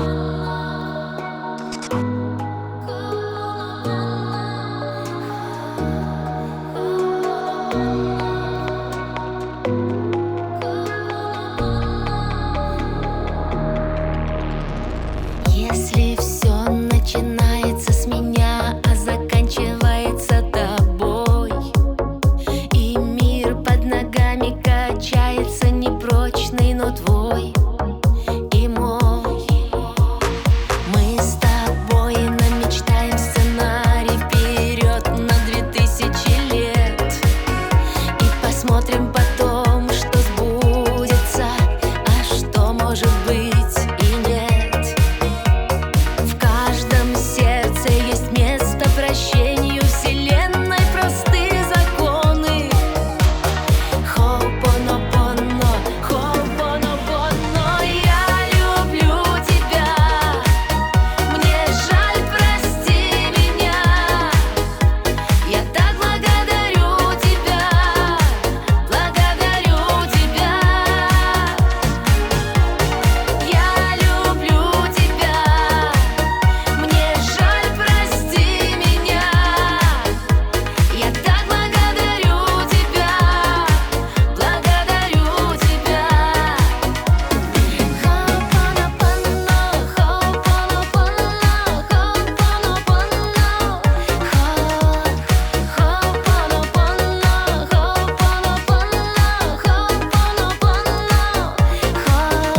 Если все начинается с меня, а заканчивается тобой, и мир под ногами качается непрочный, но твой и мой. Мы с тобой намечтаем сценарий вперед на 2000 лет, и посмотрим потом, что сбудется, а что может быть. Прощению вселенной простые законы. Хо'поноpono, хо'поноpono. Я люблю тебя, мне жаль, прости меня. Я так благодарю тебя, благодарю тебя. Я люблю тебя, мне жаль, прости меня. Я так благодарю тебя, благодарю тебя. Хо'поноpono, хо'поноpono,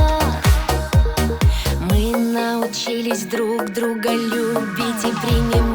хо'поноpono. Мы научились друг друга любить и принимать.